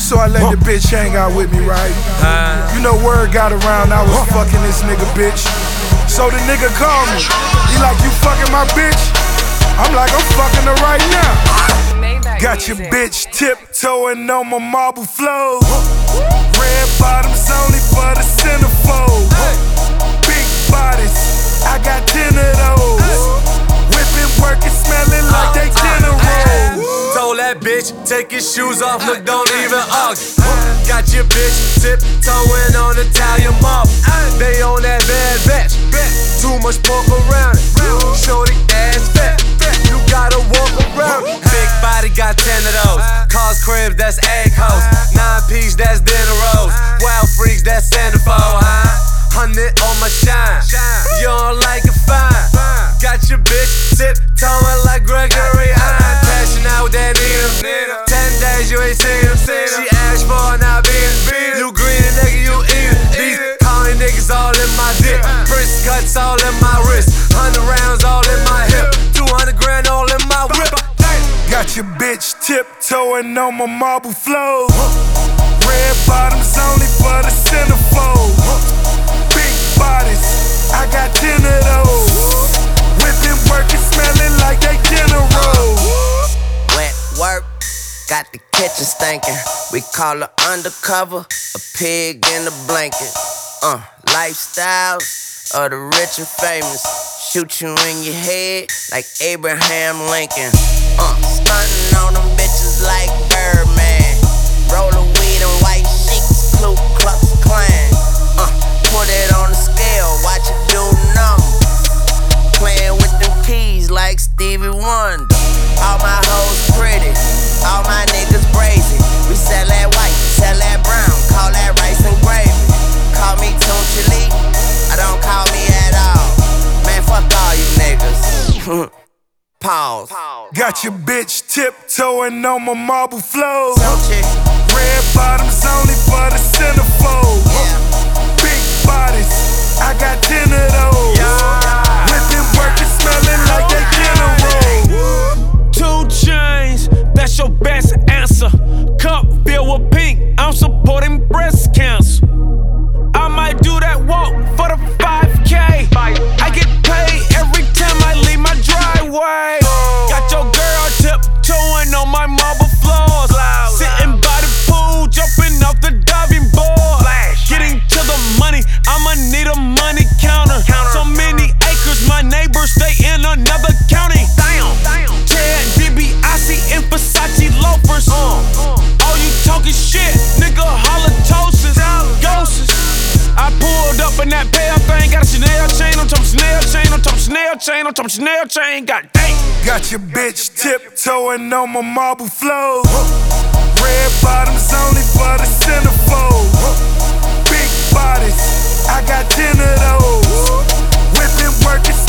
So I let the bitch hang out with me, right? You know word got around I was fucking this nigga bitch. So the nigga called me. He like, you fucking my bitch? I'm like, I'm fucking her right now. Got your bitch tiptoeing on my marble floors. Red bottoms only for the centerfold. Big bodies, I got 10 of those. Whipping, working, smelling like they dinner rolls. Told that bitch, take your shoes off, look, don't even argue. Got your bitch tiptoeing on Italian marble. They on that bad batch, too much pork around it. Shorty ass fat, you gotta walk around it. Big body got 10 of those. Cars, cribs, that's egg hoes. 9-piece, that's dinner rolls. Wild freaks, that's centerfold, huh? 100 on my shine, you don't like it, fine. Got your bitch tiptoeing like Gregory Hine. Crashing out with that Nina. 10 days you ain't seen him. She asked for it, now beat. You greedy nigga, you eat it. These calling niggas all in my dick. First cuts all in my wrist. 100 rounds all in my hip. 200 grand all in my whip. Got your bitch tiptoeing on my marble floors. Red bottoms only for the centerfold. Big bodies, I got 10 of those. Whipping, working, smelling like they dinner rolls. Wet work, got the kitchen stinking. We call her undercover, a pig in a blanket. Lifestyles of the rich and famous. Shoot you in your head like Abraham Lincoln. Stunting on them bitches like Birdman. Roll of weed and white sheets, Ku Klux Klan. Put it on the scale, watch it do numbers. Playing with them keys like Stevie Wonder. All my hoes pretty, all my niggas brazy. We sell that white, sell that brown, call that rice and gravy. Call me Tunchi Lee, I don't call me at all. Man, fuck all you niggas. Pause. Got your bitch tiptoeing on my marble floors. Tunchi. Red bottoms only for the centerfold. Big bodies, I got 10 of those. Whipping, working, smelling like they dinner rolls. 2 chains, that's your best answer. Cup filled with pink, I'm supporting breast cancer. I might do that walk for the 5K. I get paid every time I leave my driveway. Got your girl tiptoeing on my marble floors. Sitting by the pool, jumping off the diving board. Getting to the money, I'ma need a money counter. So many acres, my neighbors stay in another county. Ted DiBiase in Versace loafers. All you talking shit, nigga, halitosis, ghosts. I pulled up in that pale thing, got a Chanel chain on top of Chanel chain on top of Chanel chain on top of Chanel chain, god dang. Got your bitch tiptoeing on my marble floors. Red bottoms only for the centerfold. Big bodies, I got 10 of those. Whipping, working,